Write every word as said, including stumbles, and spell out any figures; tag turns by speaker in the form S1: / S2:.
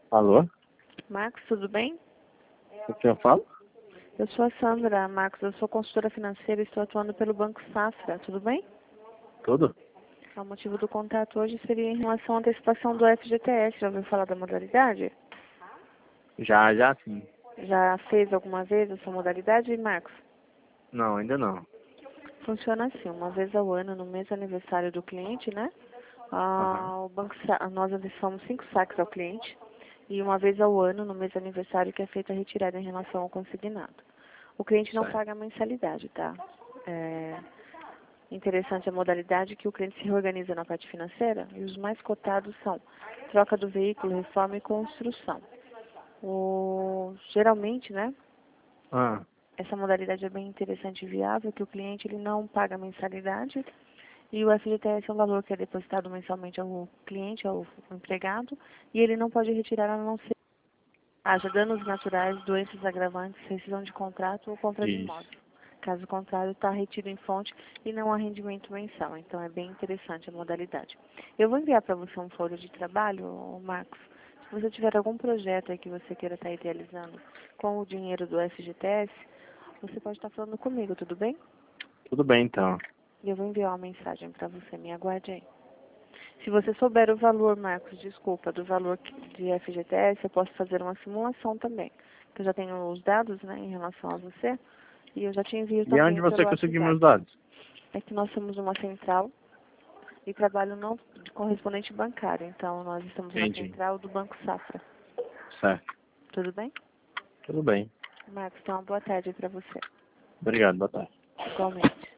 S1: Alô?
S2: Marcos, tudo bem?
S1: O que eu falo?
S2: Eu sou a Sandra, Marcos, eu sou consultora financeira e estou atuando pelo Banco Safra, tudo bem?
S1: Tudo?
S2: O motivo do contato hoje seria em relação à antecipação do F G T S. Já ouviu falar da modalidade?
S1: Já, já sim.
S2: Já fez alguma vez essa modalidade, Marcos?
S1: Não, ainda não.
S2: Funciona assim, uma vez ao ano, no mês aniversário do cliente, né?
S1: Aham.
S2: Ah, o banco, Sa- nós antecipamos cinco saques ao cliente e uma vez ao ano, no mês aniversário, que é feita a retirada em relação ao consignado. O cliente não
S1: Certo.
S2: paga a mensalidade, tá? É interessante a modalidade que o cliente se reorganiza na parte financeira e os mais cotados são troca do veículo, reforma e construção. O, geralmente, né?
S1: Ah,
S2: Essa modalidade é bem interessante e viável, que o cliente ele não paga a mensalidade e o F G T S é um valor que é depositado mensalmente ao cliente, ao empregado, e ele não pode retirar a não ser haja danos naturais, doenças agravantes, rescisão de contrato ou compra de
S1: isso.
S2: imóvel. Caso contrário, está retido em fonte e não há rendimento mensal. Então, é bem interessante a modalidade. Eu vou enviar para você um folha de trabalho, ô, Marcos. Se você tiver algum projeto aí que você queira estar idealizando com o dinheiro do F G T S, você pode estar falando comigo, tudo bem?
S1: Tudo bem, então.
S2: E eu vou enviar uma mensagem para você. Me aguarde aí. Se você souber o valor, Marcos, desculpa, do valor de F G T S, eu posso fazer uma simulação também. Que eu já tenho os dados, né, em relação a você. E eu já te envio
S1: De onde
S2: também
S1: você
S2: pelo
S1: conseguiu meus
S2: WhatsApp.
S1: dados?
S2: É que nós somos uma central e trabalho não de correspondente bancário. Então, nós estamos na
S1: Entendi.
S2: central do Banco Safra.
S1: Certo.
S2: Tudo bem?
S1: Tudo bem.
S2: Marcos, então, uma boa tarde para você.
S1: Obrigado, boa tarde.
S2: Igualmente.